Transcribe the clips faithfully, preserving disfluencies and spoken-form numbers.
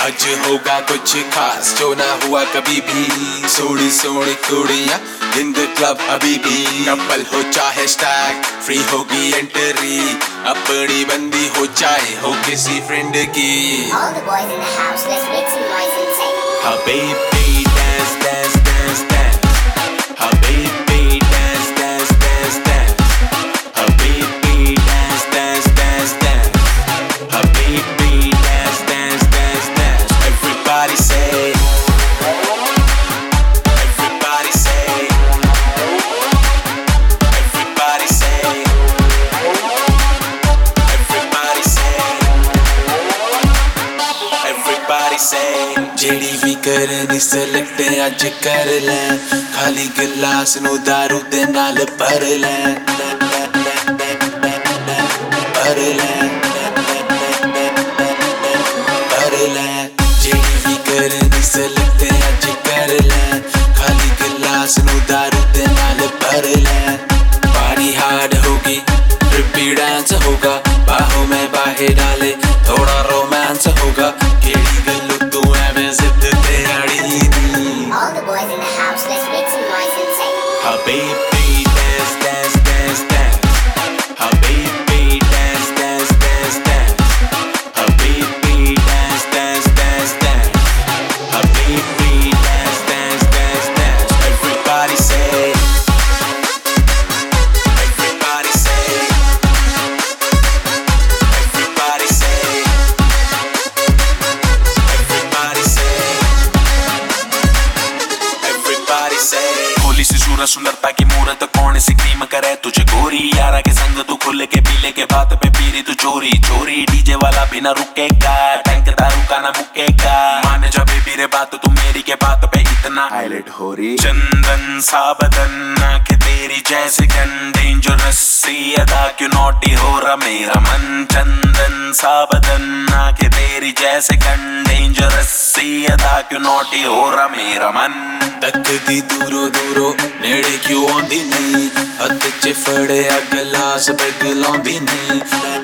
आज होगा कुछ खास जो ना हुआ कभी भी। Soni Soni कुड़ियाँ in the club अभी भी। कपल हो चाहे स्टैग फ्री होगी एंट्री, अपनी बंदी हो चाहे हो किसी फ्रेंड की। All the boys in the house, let's make some noise and say Habibi dance dance dance dance, Habibi dance dance dance dance, Habibi dance dance dance dance, Habibi dance dance dance dance. Everybody say, everybody say, everybody say, everybody say, everybody say. जेड़ी भी करनी select आज कर ले, खाली गिलास नू दारू दे नाल भर ले, भर ले, भर ले। जेड़ी भी करनी select आज कर ले, खाली गिलास नू दारू दे नाल भर ले। पार्टी हार्ड होगी, रिपीट डांस होगा, बाहों में बाहें डाले, थोड़ा रोमांस होगा। केड़ी गल्लू तू ऐवें जिद ते अड़ी दी। all the boys in the house, let's make some noise and say Habibi dance dance dance dance, Habibi dance dance dance dance, Habibi dance dance dance dance, Habibi dance dance dance dance. Everybody say, everybody say, everybody say, everybody say, everybody say. Holi से सूरज सुंदरता की मूरत कौन सी cream करे तुझे गोरी, यारा के संग तू खुल के पीले के बात पे पीरी तू चोरी चोरी। डीजे वाला भी ना रुकेगा, टैंक दारू का ना मुकेगा, मान जा बेबी रे बात तू मेरी के बात पे इतना हाईलाइट हो रही। चंदन सा बदन आंखें तेरी जैसे गन, डेंजरस सी अदा क्यों नॉटी हो रहा मेरा मन। चंदन सा बदन आंखें तेरी जैसे गन, डेंजरस सी अदा क्यों नॉटी हो रहा मेरा मन। तकदी दूरो दूरो नेड़े क्यों आंदी नहीं, हथ च फड़िया गिलास पिघलांदी नहीं।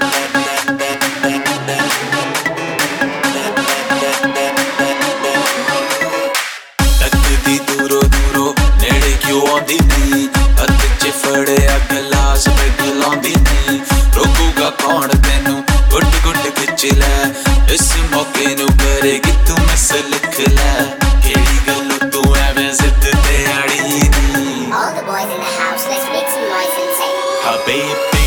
तकदी दूरो दूरो नेड़े क्यों आंदी नहीं, हथ च फड़िया गिलास पिघलांदी नहीं। रोकूगा कौन तेनू, गुट गुट खिच ले, इस मौके नू करेगी तू मिस लिख ले। केड़ी गल्लू तू ऐवें जिद ते अड़ी दी। all the boys in the house, let's make some noise and say Habibi